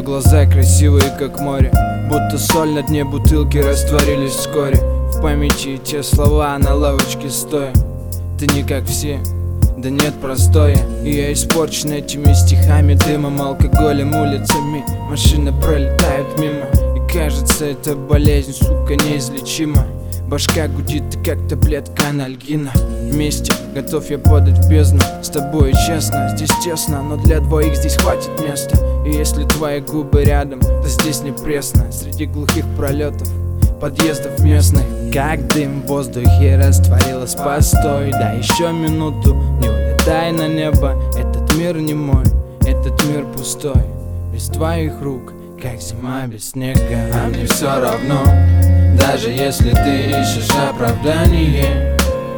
глаза красивые, как море, будто соль на дне бутылки растворились вскоре. В памяти те слова на лавочке стоя: ты не как все, да нет, простое. И я испорчен этими стихами, дымом, алкоголем, улицами. Машины пролетают мимо, и кажется, это болезнь, сука, неизлечима. Башка гудит, ты как таблетка анальгина. Вместе готов я подать в бездну. С тобой честно, здесь тесно, но для двоих здесь хватит места. И если твои губы рядом, то здесь не пресно. Среди глухих пролетов подъездов местных, как дым в воздухе растворилась. Постой, да еще минуту, не улетай на небо. Этот мир не мой, этот мир пустой, без твоих рук, как зима без снега. А мне все равно, даже если ты ищешь оправдание,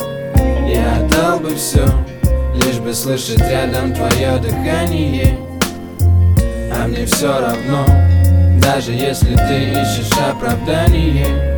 я отдал бы все, лишь бы слышать рядом твое дыхание. А мне все равно, даже если ты ищешь оправдание,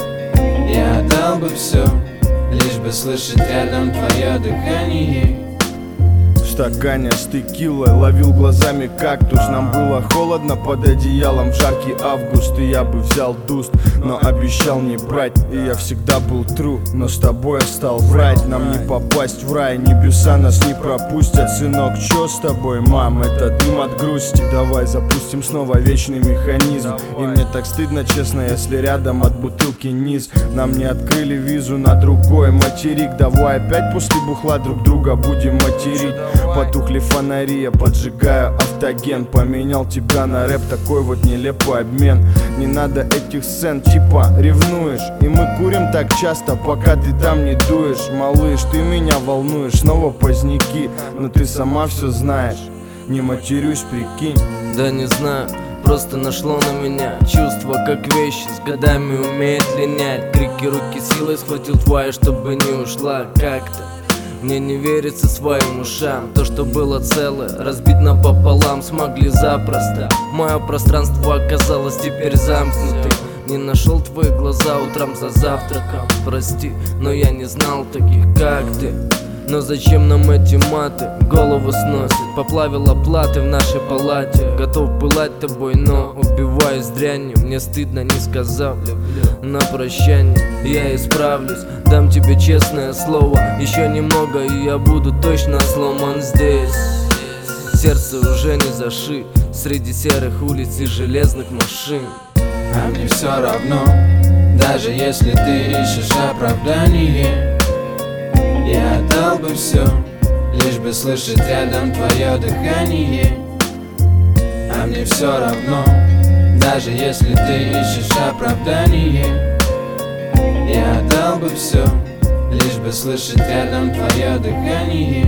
я отдал бы все, лишь бы слышать рядом твое дыхание. В стакане с текилой ловил глазами кактус. Нам было холодно под одеялом в жаркий август. И я бы взял дуст, но обещал не брать. И я всегда был true, но с тобой я стал врать. Нам не попасть в рай, небеса нас не пропустят. Сынок, чё с тобой, мам? Это дым от грусти. Давай запустим снова вечный механизм. И мне так стыдно, честно, если рядом от бутылки низ. Нам не открыли визу на другой материк. Давай опять после бухла друг друга будем материть. Потухли фонари, я поджигаю автоген. Поменял тебя на рэп, такой вот нелепый обмен. Не надо этих сцен, типа ревнуешь. И мы курим так часто, пока ты там не дуешь. Малыш, ты меня волнуешь, снова поздняки. Но ты сама все знаешь, не матерюсь, прикинь. Да не знаю, просто нашло на меня чувство, как вещи с годами умеет линять. Крики руки силой схватил твоя, чтобы не ушла как-то. Мне не верится своим ушам. То, что было целое, разбить напополам смогли запросто. Мое пространство оказалось теперь замкнутым. Не нашел твои глаза утром за завтраком. Прости, но я не знал таких, как ты. Но зачем нам эти маты? Голову сносит. Поплавил оплаты в нашей палате. Готов пылать тобой, но убиваюсь дрянью. Мне стыдно, не сказав на прощание. Я исправлюсь, дам тебе честное слово. Еще немного, и я буду точно сломан здесь. Сердце уже не зашит среди серых улиц и железных машин. А мне все равно, даже если ты ищешь оправдание, я отдал бы все, лишь бы слышать рядом твое дыхание. А мне все равно, даже если ты ищешь оправдание, я отдал бы все, лишь бы слышать рядом твое дыхание.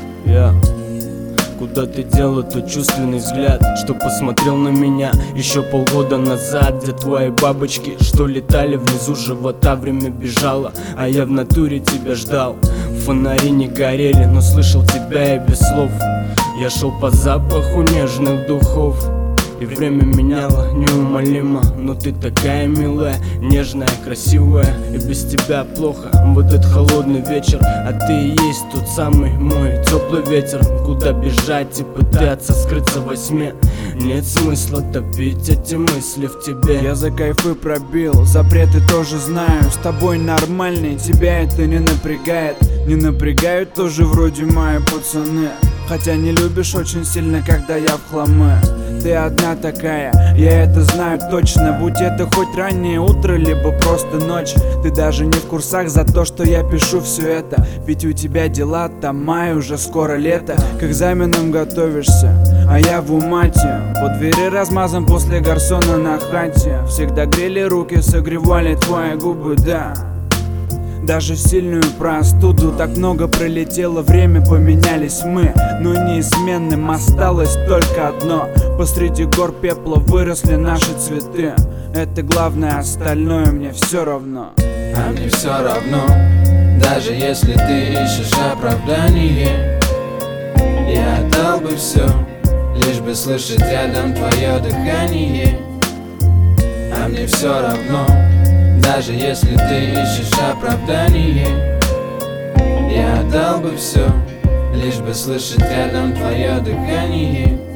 Куда ты дел этот чувственный взгляд, что посмотрел на меня еще полгода назад? Где твои бабочки, что летали внизу живота? Время бежало, а я в натуре тебя ждал. Фонари не горели, но слышал тебя и без слов. Я шел по запаху нежных духов, и время меняло неумолимо. Но ты такая милая, нежная, красивая, и без тебя плохо вот этот холодный вечер. А ты и есть тот самый мой теплый ветер. Куда бежать и пытаться скрыться во тьме? Нет смысла топить эти мысли в тебе. Я за кайфы пробил, запреты тоже знаю. С тобой нормальный, тебя это не напрягает. Не напрягают тоже вроде мои пацаны. Хотя не любишь очень сильно, когда я в хламе. Ты одна такая, я это знаю точно. Будь это хоть раннее утро, либо просто ночь. Ты даже не в курсах за то, что я пишу все это. Ведь у тебя дела, там май, уже скоро лето. К экзаменам готовишься, а я в умате. По двери размазан после гарсона на хате. Всегда грели руки, согревали твои губы, да. Даже в сильную простуду так много пролетело, время поменялись мы. Но неизменным осталось только одно: посреди гор пепла выросли наши цветы. Это главное, остальное мне все равно. А мне все равно, даже если ты ищешь оправдание, я отдал бы все, лишь бы слышать рядом твое дыхание. А мне все равно, даже если ты ищешь оправдание, я отдал бы все, лишь бы слышать рядом твое дыхание.